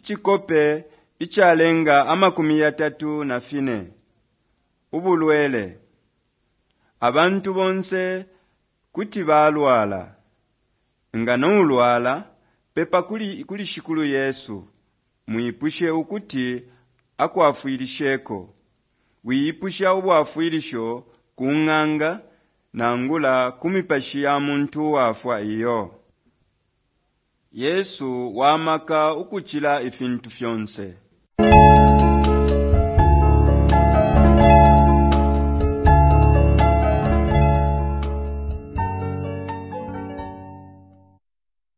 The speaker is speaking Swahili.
chikope ichalenga 34. Ubulwele. Abantu bonse kuti balwala. Nga nulwala, pepa kuli shikulu Yesu. Muipushe ukuti akuafuirisheko. Wiipusha ubuafuirisho kunganga na ngula kumipashia muntu wafwa iyo. Yesu wamaka ukuchila ifintu fyonse.